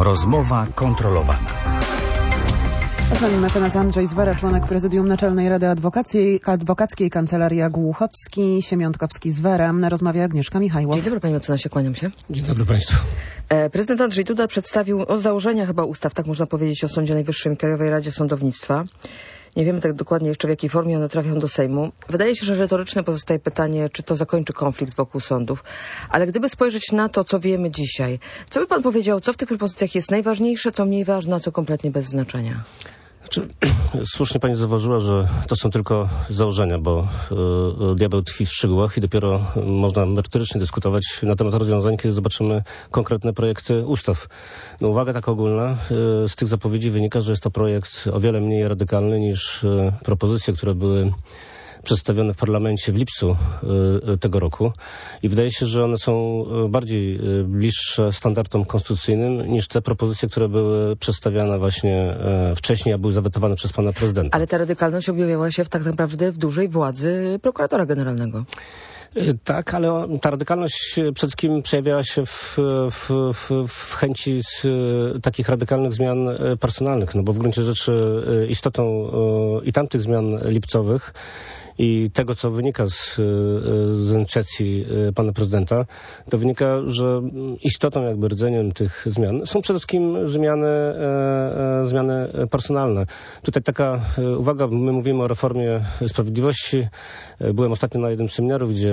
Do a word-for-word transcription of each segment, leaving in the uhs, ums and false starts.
Rozmowa kontrolowana. Z nami mecenas Andrzej Zwera, członek Prezydium Naczelnej Rady Adwokackiej, Adwokackiej Kancelaria Głuchowski, Siemiątkowski-Zwera. Rozmawia Agnieszka Michajłow. Dzień dobry, panie mecenasie, kłaniam się. Dzień dobry państwu. E, prezydent Andrzej Duda przedstawił o założenia chyba ustaw, tak można powiedzieć, o Sądzie Najwyższym i Krajowej Radzie Sądownictwa. Nie wiemy tak dokładnie jeszcze, w jakiej formie one trafią do Sejmu. Wydaje się, że retoryczne pozostaje pytanie, czy to zakończy konflikt wokół sądów. Ale gdyby spojrzeć na to, co wiemy dzisiaj, co by pan powiedział, co w tych propozycjach jest najważniejsze, co mniej ważne, a co kompletnie bez znaczenia? Znaczy, słusznie pani zauważyła, że to są tylko założenia, bo y, diabeł tkwi w szczegółach i dopiero można merytorycznie dyskutować na temat rozwiązań, kiedy zobaczymy konkretne projekty ustaw. No, uwaga taka ogólna, y, z tych zapowiedzi wynika, że jest to projekt o wiele mniej radykalny niż y, propozycje, które były przedstawione w parlamencie w lipcu y, tego roku i wydaje się, że one są bardziej y, bliższe standardom konstytucyjnym niż te propozycje, które były przedstawiane właśnie y, wcześniej, a były zawetowane przez pana prezydenta. Ale ta radykalność objawiała się w, tak naprawdę w dużej władzy prokuratora generalnego. Tak, ale ta radykalność przede wszystkim przejawiała się w, w, w, w chęci z, takich radykalnych zmian personalnych, no bo w gruncie rzeczy istotą i tamtych zmian lipcowych i tego, co wynika z, z inicjacji pana prezydenta, to wynika, że istotą, jakby rdzeniem tych zmian są przede wszystkim zmiany, e, e, zmiany personalne. Tutaj taka uwaga, my mówimy o reformie sprawiedliwości. Byłem ostatnio na jednym seminarium, gdzie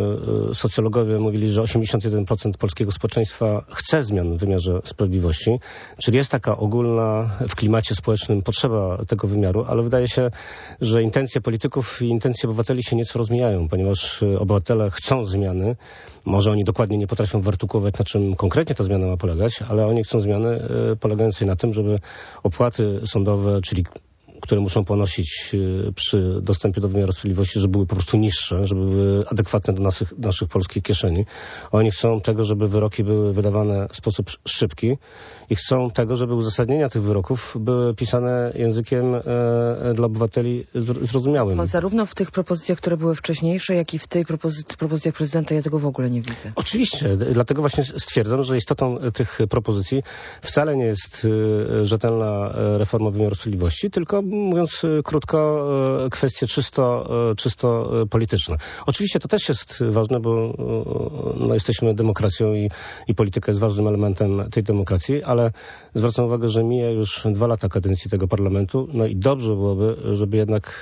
e, socjologowie mówili, że osiemdziesiąt jeden procent polskiego społeczeństwa chce zmian w wymiarze sprawiedliwości, czyli jest taka ogólna w klimacie społecznym potrzeba tego wymiaru, ale wydaje się, że intencje polityków i intencje obywateli się nieco rozmijają, ponieważ obywatele chcą zmiany. Może oni dokładnie nie potrafią wyartykułować, na czym konkretnie ta zmiana ma polegać, ale oni chcą zmiany y, polegającej na tym, żeby opłaty sądowe, czyli które muszą ponosić y, przy dostępie do wymiaru sprawiedliwości, żeby były po prostu niższe, żeby były adekwatne do naszych, naszych polskich kieszeni. Oni chcą tego, żeby wyroki były wydawane w sposób szybki i chcą tego, żeby uzasadnienia tych wyroków były pisane językiem e, dla obywateli zrozumiałym. No, zarówno w tych propozycjach, które były wcześniejsze, jak i w tej propozy- propozycjach prezydenta ja tego w ogóle nie widzę. Oczywiście, dlatego właśnie stwierdzam, że istotą tych propozycji wcale nie jest y, rzetelna reforma wymiaru sprawiedliwości, tylko mówiąc krótko, kwestie czysto, czysto polityczne. Oczywiście to też jest ważne, bo no, jesteśmy demokracją i, i polityka jest ważnym elementem tej demokracji, ale zwracam uwagę, że mija już dwa lata kadencji tego parlamentu, no i dobrze byłoby, żeby jednak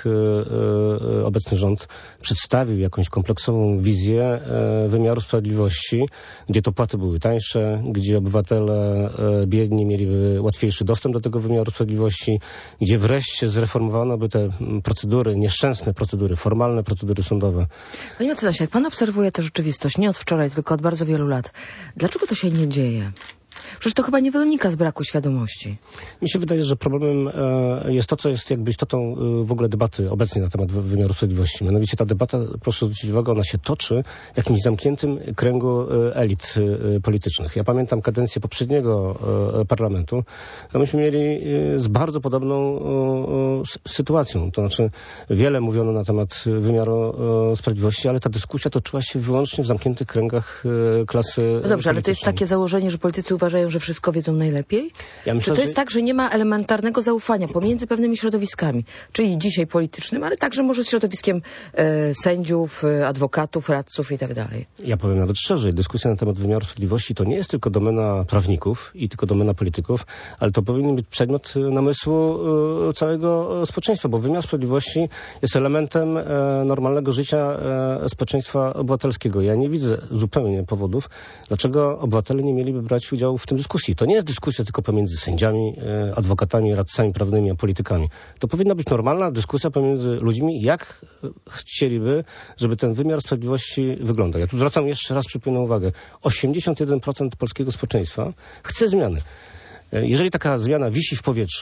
e, e, obecny rząd przedstawił jakąś kompleksową wizję e, wymiaru sprawiedliwości, gdzie to płaty były tańsze, gdzie obywatele e, biedni mieliby łatwiejszy dostęp do tego wymiaru sprawiedliwości, gdzie wreszcie zreformowano by te procedury, nieszczęsne procedury, formalne procedury sądowe. Panie mecenasie, jak pan obserwuje tę rzeczywistość, nie od wczoraj, tylko od bardzo wielu lat, dlaczego to się nie dzieje? Przecież to chyba nie wynika z braku świadomości. Mi się wydaje, że problemem e, jest to, co jest jakby istotą e, w ogóle debaty obecnej na temat wymiaru sprawiedliwości. Mianowicie ta debata, proszę zwrócić uwagę, ona się toczy w jakimś zamkniętym kręgu e, elit e, politycznych. Ja pamiętam kadencję poprzedniego e, parlamentu, to myśmy mieli e, z bardzo podobną e, sytuacją. To znaczy wiele mówiono na temat wymiaru e, sprawiedliwości, ale ta dyskusja toczyła się wyłącznie w zamkniętych kręgach e, klasy No dobrze, ale to jest takie założenie, że politycy uważają, że wszystko wiedzą najlepiej? Ja myślę, Czy to jest że... tak, że nie ma elementarnego zaufania pomiędzy pewnymi środowiskami, czyli dzisiaj politycznym, ale także może z środowiskiem e, sędziów, e, adwokatów, radców i tak dalej? Ja powiem nawet szerzej, dyskusja na temat wymiaru sprawiedliwości to nie jest tylko domena prawników i tylko domena polityków, ale to powinien być przedmiot namysłu e, całego społeczeństwa, bo wymiar sprawiedliwości jest elementem e, normalnego życia e, społeczeństwa obywatelskiego. Ja nie widzę zupełnie powodów, dlaczego obywatele nie mieliby brać udziału w tym dyskusji. To nie jest dyskusja tylko pomiędzy sędziami, adwokatami, radcami prawnymi, a politykami. To powinna być normalna dyskusja pomiędzy ludźmi, jak chcieliby, żeby ten wymiar sprawiedliwości wyglądał. Ja tu zwracam jeszcze raz, przypominam uwagę, osiemdziesiąt jeden procent polskiego społeczeństwa chce zmiany. Jeżeli taka zmiana wisi w powietrzu,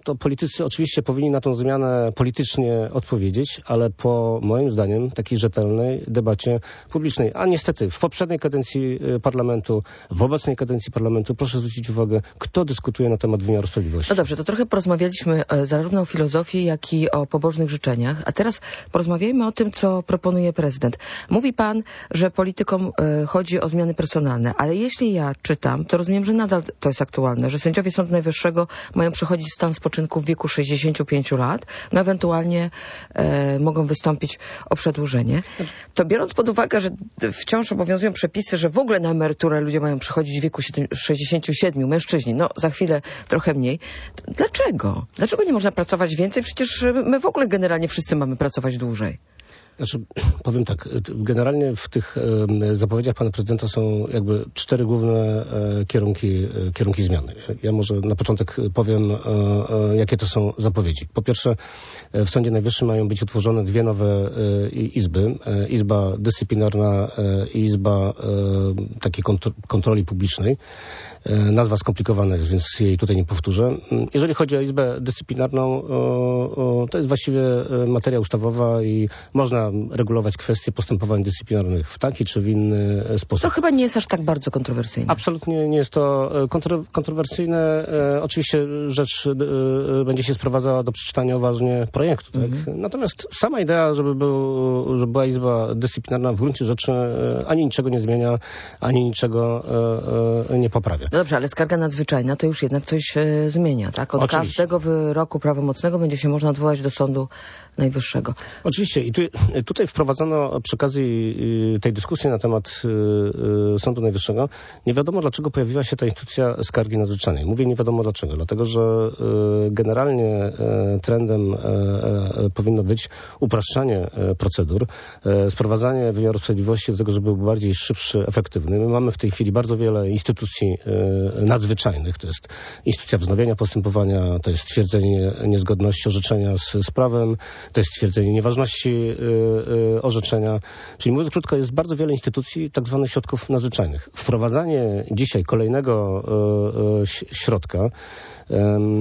to politycy oczywiście powinni na tą zmianę politycznie odpowiedzieć, ale po moim zdaniem takiej rzetelnej debacie publicznej. A niestety w poprzedniej kadencji parlamentu, w obecnej kadencji parlamentu proszę zwrócić uwagę, kto dyskutuje na temat wymiaru sprawiedliwości. No dobrze, to trochę porozmawialiśmy e, zarówno o filozofii, jak i o pobożnych życzeniach, a teraz porozmawiajmy o tym, co proponuje prezydent. Mówi pan, że politykom e, chodzi o zmiany personalne, ale jeśli ja czytam, to rozumiem, że nadal to jest aktualne, że sędziowie Sądu Najwyższego mają przechodzić stan spoczynku w wieku sześćdziesięciu pięciu lat, no ewentualnie e, mogą wystąpić o przedłużenie. To biorąc pod uwagę, że wciąż obowiązują przepisy, że w ogóle na emeryturę ludzie mają przychodzić w wieku sześćdziesięciu siedmiu, mężczyźni, no za chwilę trochę mniej. Dlaczego? Dlaczego nie można pracować więcej? Przecież my w ogóle generalnie wszyscy mamy pracować dłużej. Znaczy, powiem tak, generalnie w tych e, zapowiedziach pana prezydenta są jakby cztery główne e, kierunki, e, kierunki zmiany. Ja może na początek powiem, e, e, jakie to są zapowiedzi. Po pierwsze, w Sądzie Najwyższym mają być utworzone dwie nowe e, izby. E, Izba dyscyplinarna e, i Izba e, takiej kontr- kontroli publicznej. E, nazwa skomplikowana jest, więc jej tutaj nie powtórzę. Jeżeli chodzi o Izbę Dyscyplinarną, o, o, to jest właściwie materia ustawowa i można regulować kwestie postępowań dyscyplinarnych w taki czy w inny sposób. To chyba nie jest aż tak bardzo kontrowersyjne. Absolutnie nie jest to kontro- kontrowersyjne. E, oczywiście rzecz e, będzie się sprowadzała do przeczytania uważnie projektu. Tak? Mhm. Natomiast sama idea, żeby, był, żeby była Izba Dyscyplinarna w gruncie rzeczy e, ani niczego nie zmienia, ani niczego e, e, nie poprawia. No dobrze, ale skarga nadzwyczajna to już jednak coś e, zmienia, tak? Od Oczywiście. każdego wyroku prawomocnego będzie się można odwołać do Sądu Najwyższego. Oczywiście i tu, tutaj wprowadzono przy okazji tej dyskusji na temat y, Sądu Najwyższego. Nie wiadomo, dlaczego pojawiła się ta instytucja skargi nadzwyczajnej. Mówię nie wiadomo dlaczego, dlatego że y, generalnie y, trendem y, y, powinno być upraszczanie y, procedur, y, sprowadzanie wymiaru sprawiedliwości do tego, żeby był bardziej szybszy, efektywny. My mamy w tej chwili bardzo wiele instytucji y, nadzwyczajnych. To jest instytucja wznowienia postępowania, to jest stwierdzenie niezgodności orzeczenia z, z prawem, to jest stwierdzenie nieważności y, y, orzeczenia. Czyli mówiąc krótko, jest bardzo wiele instytucji tak zwanych środków nadzwyczajnych. Wprowadzanie dzisiaj kolejnego y, y, środka y,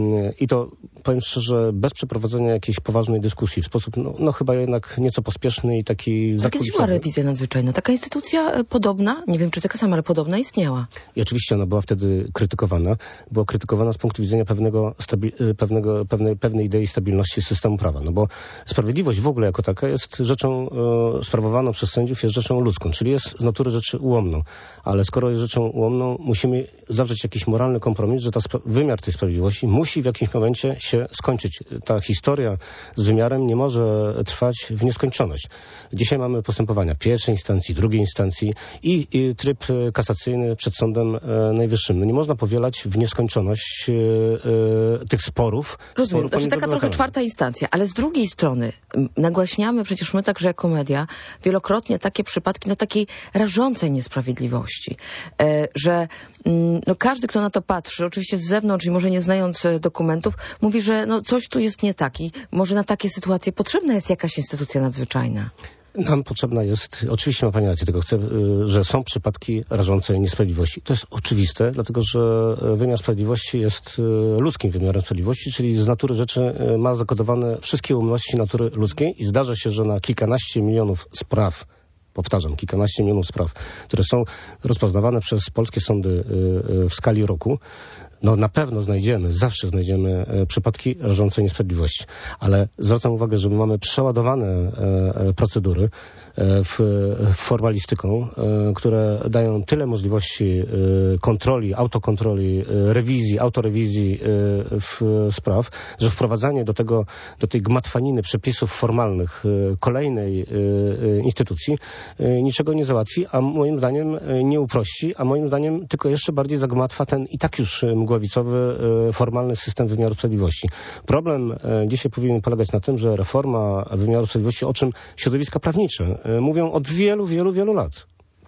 i to, powiem szczerze, bez przeprowadzenia jakiejś poważnej dyskusji, w sposób no, no chyba jednak nieco pospieszny i taki zakulisowy. A kiedyś była rewizja nadzwyczajna. Taka instytucja y, podobna, nie wiem czy taka sama, ale podobna istniała. I oczywiście ona była wtedy krytykowana. Była krytykowana z punktu widzenia pewnego, stabi- pewnego, pewnej, pewnej idei stabilności systemu prawa. No bo sprawiedliwość w ogóle jako taka jest rzeczą e, sprawowaną przez sędziów, jest rzeczą ludzką, czyli jest z natury rzeczy ułomną. Ale skoro jest rzeczą ułomną, musimy zawrzeć jakiś moralny kompromis, że ta spra- wymiar tej sprawiedliwości musi w jakimś momencie się skończyć. Ta historia z wymiarem nie może trwać w nieskończoność. Dzisiaj mamy postępowania pierwszej instancji, drugiej instancji i, i tryb kasacyjny przed Sądem e, Najwyższym. No nie można powielać w nieskończoność e, e, tych sporów. Rozumiem, sporów to znaczy taka trochę czwarta instancja, ale z drugiej strony nagłaśniamy przecież my także jako media wielokrotnie takie przypadki no takiej rażącej niesprawiedliwości, e, że mm, no, każdy, kto na to patrzy, oczywiście z zewnątrz i może nie znając e, dokumentów, mówi, że no, coś tu jest nie tak i może na takie sytuacje potrzebna jest jakaś instytucja nadzwyczajna. Nam potrzebna jest, oczywiście ma pani rację, tylko chcę, że są przypadki rażącej niesprawiedliwości. To jest oczywiste, dlatego że wymiar sprawiedliwości jest ludzkim wymiarem sprawiedliwości, czyli z natury rzeczy ma zakodowane wszystkie ułomności natury ludzkiej i zdarza się, że na kilkanaście milionów spraw, powtarzam, kilkanaście milionów spraw, które są rozpoznawane przez polskie sądy w skali roku, no na pewno znajdziemy, zawsze znajdziemy e, przypadki rażącej niesprawiedliwości. Ale zwracam uwagę, że my mamy przeładowane e, procedury e, w, formalistyką, e, które dają tyle możliwości e, kontroli, autokontroli, e, rewizji, autorewizji e, w, spraw, że wprowadzanie do tego, do tej gmatwaniny przepisów formalnych e, kolejnej e, instytucji e, niczego nie załatwi, a moim zdaniem e, nie uprości, a moim zdaniem tylko jeszcze bardziej zagmatwa ten i tak już e, mgławicowy, formalny system wymiaru sprawiedliwości. Problem dzisiaj powinien polegać na tym, że reforma wymiaru sprawiedliwości, o czym środowiska prawnicze mówią od wielu, wielu, wielu lat.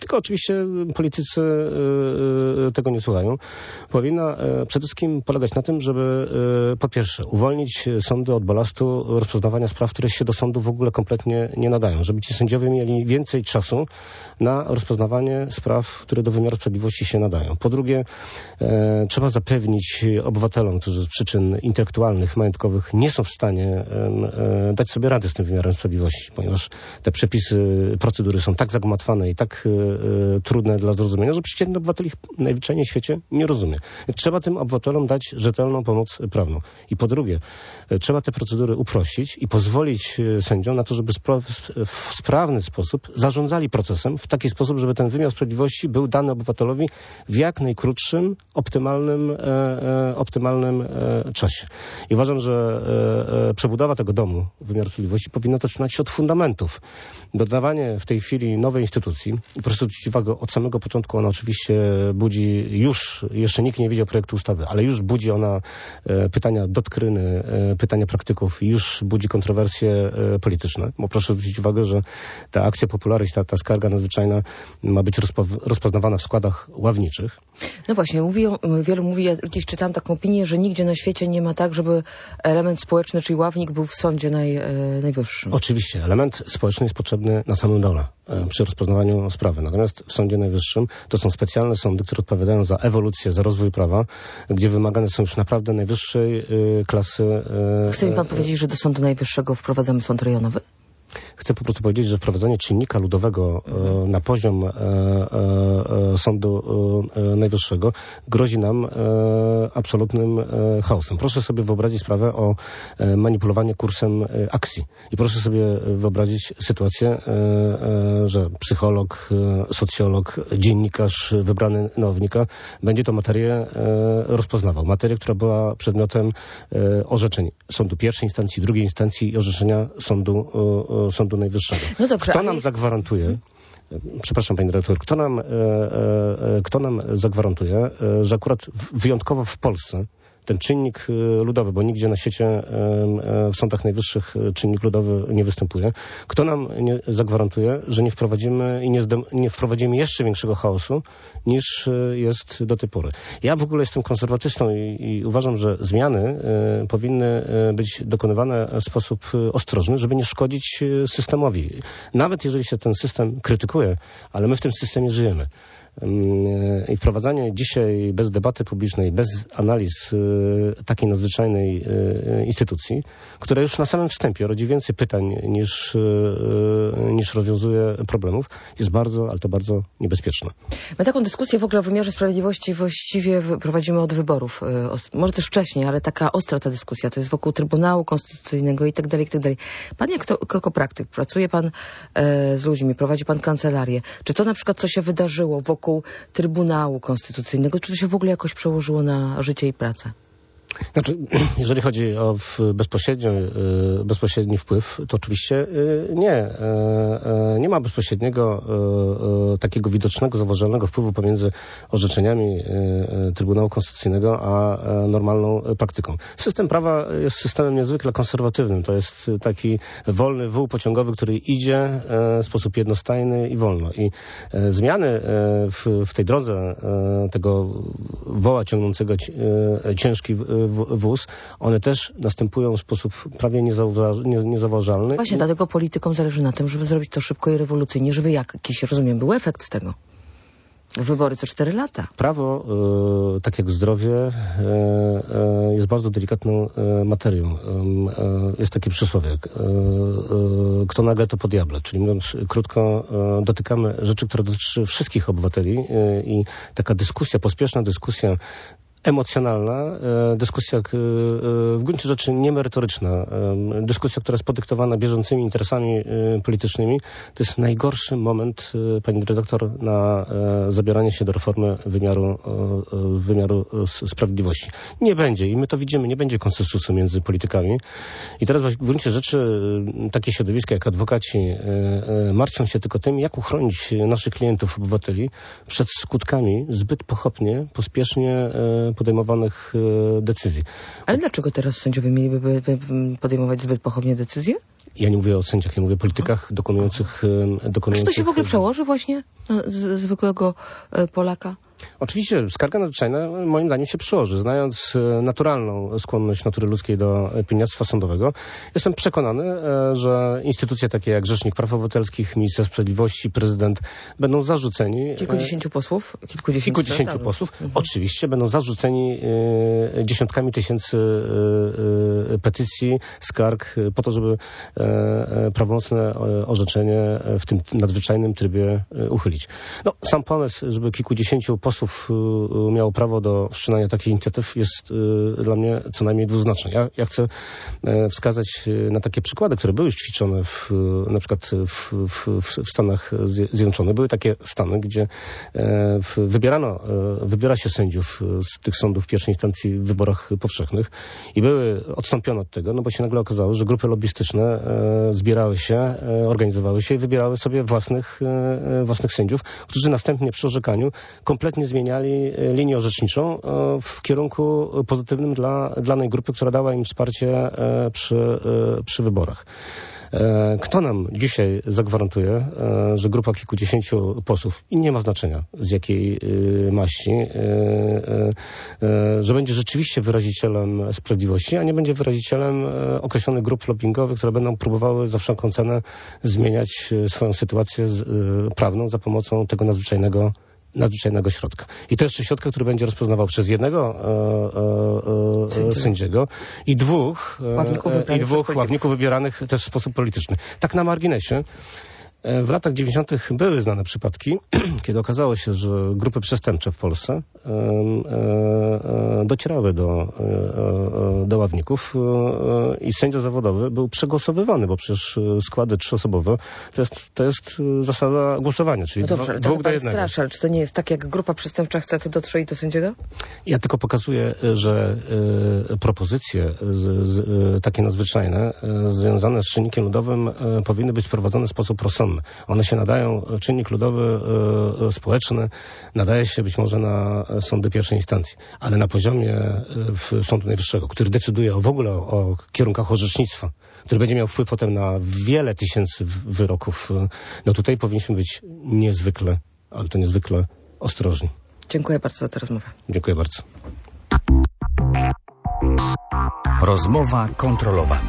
tylko oczywiście politycy y, y, tego nie słuchają, powinna y, przede wszystkim polegać na tym, żeby y, po pierwsze uwolnić sądy od balastu rozpoznawania spraw, które się do sądu w ogóle kompletnie nie nadają, żeby ci sędziowie mieli więcej czasu na rozpoznawanie spraw, które do wymiaru sprawiedliwości się nadają. Po drugie, e, trzeba zapewnić obywatelom, którzy z przyczyn intelektualnych, majątkowych nie są w stanie e, dać sobie rady z tym wymiarem sprawiedliwości, ponieważ te przepisy, procedury są tak zagmatwane i tak e, trudne dla zrozumienia, że przeciętny obywatel ich najzwyczajniej w świecie nie rozumie. Trzeba tym obywatelom dać rzetelną pomoc prawną. I po drugie, e, trzeba te procedury uprościć i pozwolić sędziom na to, żeby spra- w sprawny sposób zarządzali procesem w taki sposób, żeby ten wymiar sprawiedliwości był dany obywatelowi w jak najkrótszym, optymalnym, e, e, optymalnym e, czasie. I uważam, że e, e, przebudowa tego domu wymiaru sprawiedliwości powinna zaczynać się od fundamentów. Dodawanie w tej chwili nowej instytucji, i proszę zwrócić uwagę, od samego początku ona oczywiście budzi już, jeszcze nikt nie widział projektu ustawy, ale już budzi ona e, pytania doktryny, e, pytania praktyków i już budzi kontrowersje e, polityczne. Bo proszę zwrócić uwagę, że ta akcja popularis, ta, ta skarga nadzwyczajna ma być rozpo- rozpoznawana w składach ławniczych. No właśnie, mówi, wielu mówi, ja gdzieś czytałam taką opinię, że nigdzie na świecie nie ma tak, żeby element społeczny, czyli ławnik był w sądzie naj, e, najwyższym. Oczywiście, element społeczny jest potrzebny na samym dole e, przy rozpoznawaniu sprawy. Natomiast w Sądzie Najwyższym to są specjalne sądy, które odpowiadają za ewolucję, za rozwój prawa, gdzie wymagane są już naprawdę najwyższej e, klasy. E, Chce mi pan powiedzieć, że do Sądu Najwyższego wprowadzamy sąd rejonowy? Chcę po prostu powiedzieć, że wprowadzenie czynnika ludowego e, na poziom e, e, Sądu e, Najwyższego grozi nam e, absolutnym e, chaosem. Proszę sobie wyobrazić sprawę o e, manipulowaniu kursem e, akcji. I proszę sobie wyobrazić sytuację, e, e, że psycholog, e, socjolog, dziennikarz wybrany na ławnika będzie to materię e, rozpoznawał. Materię, która była przedmiotem e, orzeczeń Sądu pierwszej instancji, drugiej instancji i orzeczenia Sądu e, Sądu Najwyższego. No dobrze, kto ale... nam zagwarantuje, hmm? przepraszam pani dyrektor, kto nam, e, e, kto nam zagwarantuje, e, że akurat w, wyjątkowo w Polsce ten czynnik ludowy, bo nigdzie na świecie w sądach najwyższych czynnik ludowy nie występuje. Kto nam nie zagwarantuje, że nie wprowadzimy i nie, zdem, nie wprowadzimy jeszcze większego chaosu, niż jest do tej pory? Ja w ogóle jestem konserwatystą i, i uważam, że zmiany y, powinny być dokonywane w sposób ostrożny, żeby nie szkodzić systemowi. Nawet jeżeli się ten system krytykuje, ale my w tym systemie żyjemy. I wprowadzanie dzisiaj bez debaty publicznej, bez analiz y, takiej nadzwyczajnej y, instytucji, która już na samym wstępie rodzi więcej pytań niż, y, niż rozwiązuje problemów, jest bardzo, ale to bardzo niebezpieczne. My taką dyskusję w ogóle o wymiarze sprawiedliwości właściwie prowadzimy od wyborów. Y, może też wcześniej, ale taka ostra ta dyskusja, to jest wokół Trybunału Konstytucyjnego i tak dalej, i tak dalej. Pan jako, jako praktyk, pracuje pan e, z ludźmi, prowadzi pan kancelarię. Czy to na przykład, co się wydarzyło wokół wokół Trybunału Konstytucyjnego, czy to się w ogóle jakoś przełożyło na życie i pracę? Znaczy, jeżeli chodzi o bezpośrednio, bezpośredni wpływ, to oczywiście nie. Nie ma bezpośredniego takiego widocznego, zauważalnego wpływu pomiędzy orzeczeniami Trybunału Konstytucyjnego a normalną praktyką. System prawa jest systemem niezwykle konserwatywnym. To jest taki wolny wół pociągowy, który idzie w sposób jednostajny i wolno. I zmiany w, w tej drodze tego woła ciągnącego ciężki wóz, one też następują w sposób prawie niezauważ, nie, niezauważalny. Właśnie, dlatego politykom zależy na tym, żeby zrobić to szybko i rewolucyjnie, żeby jakiś, rozumiem, był efekt z tego. Wybory co cztery lata. Prawo, e, tak jak zdrowie, e, e, jest bardzo delikatną e, materią. E, jest takie przysłowie, e, e, kto nagle to po diable. Czyli mówiąc krótko, e, dotykamy rzeczy, które dotyczą wszystkich obywateli e, i taka dyskusja, pospieszna dyskusja emocjonalna, e, dyskusja e, w gruncie rzeczy niemerytoryczna, e, dyskusja, która jest podyktowana bieżącymi interesami e, politycznymi, to jest najgorszy moment, e, pani redaktor, na e, zabieranie się do reformy wymiaru, e, wymiaru e, sprawiedliwości. Nie będzie i my to widzimy, nie będzie konsensusu między politykami. I teraz w gruncie rzeczy e, takie środowiska jak adwokaci e, e, martwią się tylko tym, jak uchronić naszych klientów, obywateli przed skutkami zbyt pochopnie, pospiesznie e, podejmowanych e, decyzji. Ale dlaczego teraz sędziowie mieliby podejmować zbyt pochopnie decyzje? Ja nie mówię o sędziach, ja mówię o politykach dokonujących... dokonujących... Czy to się w ogóle przełoży właśnie na z, zwykłego Polaka? Oczywiście skarga nadzwyczajna moim zdaniem się przełoży. Znając naturalną skłonność natury ludzkiej do pieniactwa sądowego, jestem przekonany, że instytucje takie jak Rzecznik Praw Obywatelskich, Minister Sprawiedliwości, Prezydent będą zarzuceni... Kilkudziesięciu posłów? Kilkudziesięciu, Kilkudziesięciu tak, posłów. Mhm. Oczywiście będą zarzuceni e, dziesiątkami tysięcy e, e, petycji, skarg po to, żeby e, e, prawomocne orzeczenie w tym nadzwyczajnym trybie e, uchylić. No, sam pomysł, żeby kilkudziesięciu posłów miało prawo do wszczynania takich inicjatyw jest y, dla mnie co najmniej dwuznaczny. Ja, ja chcę y, wskazać na takie przykłady, które były już ćwiczone w, na przykład w, w, w Stanach Zjednoczonych. Były takie stany, gdzie y, w, wybierano, y, wybiera się sędziów z tych sądów pierwszej instancji w wyborach powszechnych i były odstąpione od tego, no bo się nagle okazało, że grupy lobbystyczne y, zbierały się, y, organizowały się i wybierały sobie własnych, y, własnych sędziów, którzy następnie przy orzekaniu kompletnie zmieniali linię orzeczniczą w kierunku pozytywnym dla danej grupy, która dała im wsparcie przy, przy wyborach. Kto nam dzisiaj zagwarantuje, że grupa kilkudziesięciu posłów, i nie ma znaczenia z jakiej maści, że będzie rzeczywiście wyrazicielem sprawiedliwości, a nie będzie wyrazicielem określonych grup lobbingowych, które będą próbowały za wszelką cenę zmieniać swoją sytuację prawną za pomocą tego nadzwyczajnego nadzwyczajnego środka. I to jeszcze środka, który będzie rozpoznawał przez jednego e, e, e, sędziego i dwóch, e, i dwóch ławników wybieranych też w sposób polityczny. Tak na marginesie. W latach dziewięćdziesiątych były znane przypadki, kiedy okazało się, że grupy przestępcze w Polsce e, e, docierały do, e, do ławników e, i sędzia zawodowy był przegłosowywany, bo przecież składy trzyosobowe to jest, to jest zasada głosowania, czyli no dobrze, dwa, dwóch do jednego. Strasz, ale czy to nie jest tak, jak grupa przestępcza chce, to dotrze do sędziego? Ja tylko pokazuję, że e, propozycje z, z, e, takie nadzwyczajne e, związane z czynnikiem ludowym e, powinny być sprowadzone w sposób rozsądny. One się nadają, czynnik ludowy e, społeczny nadaje się być może na sądy pierwszej instancji, ale na poziomie e, w Sądu Najwyższego, który decyduje o, w ogóle o, o kierunkach orzecznictwa, który będzie miał wpływ potem na wiele tysięcy wyroków, e, no tutaj powinniśmy być niezwykle, ale to niezwykle ostrożni. Dziękuję bardzo za tę rozmowę. Dziękuję bardzo. Rozmowa kontrolowana.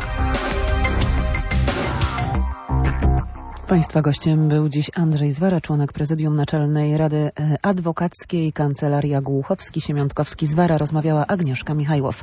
Państwa gościem był dziś Andrzej Zwera, członek Prezydium Naczelnej Rady Adwokackiej, Kancelaria Głuchowski, Siemiątkowski, Zwera. Rozmawiała Agnieszka Michajłow.